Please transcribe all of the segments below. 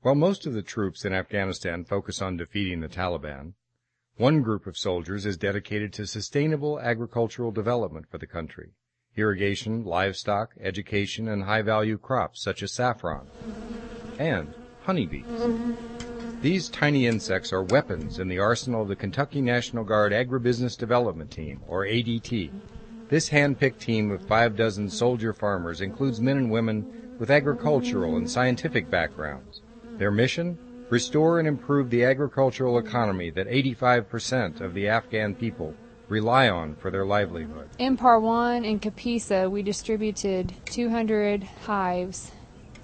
While most of the troops in Afghanistan focus on defeating the Taliban, one group of soldiers is dedicated to sustainable agricultural development for the country: irrigation, livestock, education, and high-value crops such as saffron, and honeybees. These tiny insects are weapons in the arsenal of the Kentucky National Guard Agribusiness Development Team, or ADT. This hand-picked team of 6 soldier farmers includes men and women with agricultural and scientific backgrounds. Their mission? Restore and improve the agricultural economy that 85% of the Afghan people rely on for their livelihood. In Parwan and Kapisa, we distributed 200 hives,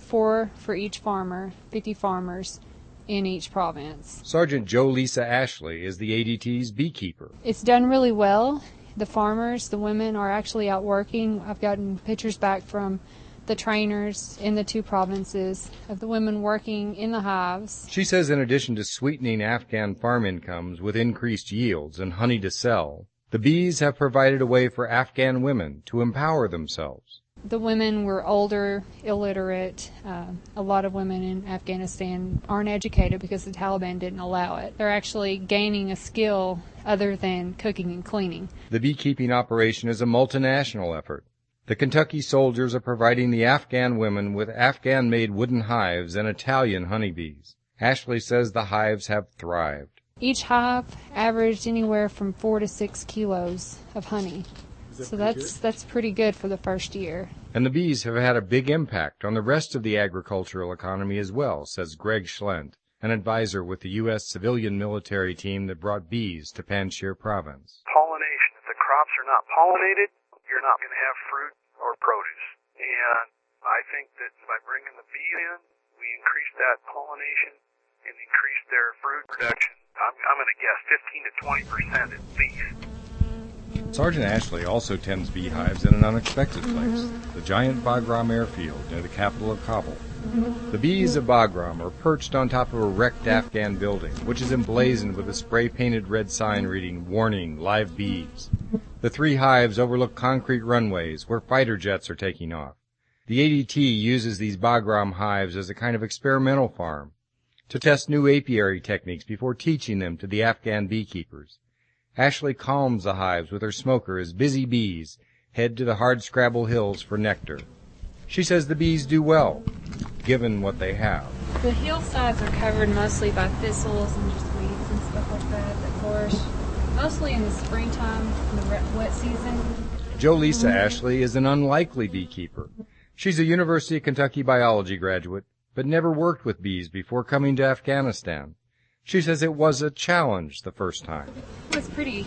4 for each farmer, 50 farmers in each province. Sergeant Jolisa Ashley is the ADT's beekeeper. It's done really well. The farmers, the women, are actually out working. I've gotten pictures back from the trainers in the 2 provinces of the women working in the hives. She says in addition to sweetening Afghan farm incomes with increased yields and honey to sell, the bees have provided a way for Afghan women to empower themselves. The women were older, illiterate. A lot of women in Afghanistan aren't educated because the Taliban didn't allow it. They're actually gaining a skill other than cooking and cleaning. The beekeeping operation is a multinational effort. The Kentucky soldiers are providing the Afghan women with Afghan-made wooden hives and Italian honeybees. Ashley says the hives have thrived. Each hive averaged anywhere from 4 to 6 kilos of honey. So that's pretty good for the first year. And the bees have had a big impact on the rest of the agricultural economy as well, says Greg Schlent, an advisor with the U.S. civilian military team that brought bees to Panjshir province. Pollination. If the crops are not pollinated, you're not going to have fruit or produce. And I think that by bringing the bee in, we increase that pollination and increase their fruit production. I'm going to guess 15 to 20% at least. Sergeant Ashley also tends beehives in an unexpected place, the giant Bagram airfield near the capital of Kabul. The bees of Bagram are perched on top of a wrecked Afghan building, which is emblazoned with a spray-painted red sign reading, "Warning, live bees." The 3 hives overlook concrete runways where fighter jets are taking off. The ADT uses these Bagram hives as a kind of experimental farm to test new apiary techniques before teaching them to the Afghan beekeepers. Ashley calms the hives with her smoker as busy bees head to the hardscrabble hills for nectar. She says the bees do well, given what they have. The hillsides are covered mostly by thistles and just weeds and stuff like that flourish mostly in the springtime, in the wet season. Jolisa Ashley is an unlikely beekeeper. She's a University of Kentucky biology graduate, but never worked with bees before coming to Afghanistan. She says it was a challenge the first time. It was pretty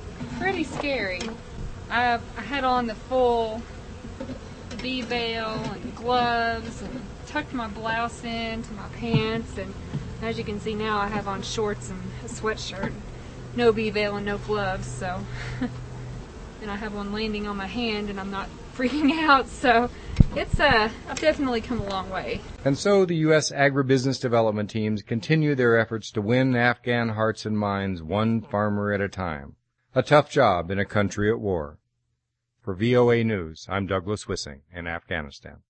scary. I had on the full bee veil and gloves and tucked my blouse into my pants, and as you can see now I have on shorts and a sweatshirt. No bee veil and no gloves, so and I have one landing on my hand and I'm not freaking out, so I've definitely come a long way. And so the U.S. agribusiness development teams continue their efforts to win Afghan hearts and minds one farmer at a time. A tough job in a country at war. For VOA News, I'm Douglas Wissing in Afghanistan.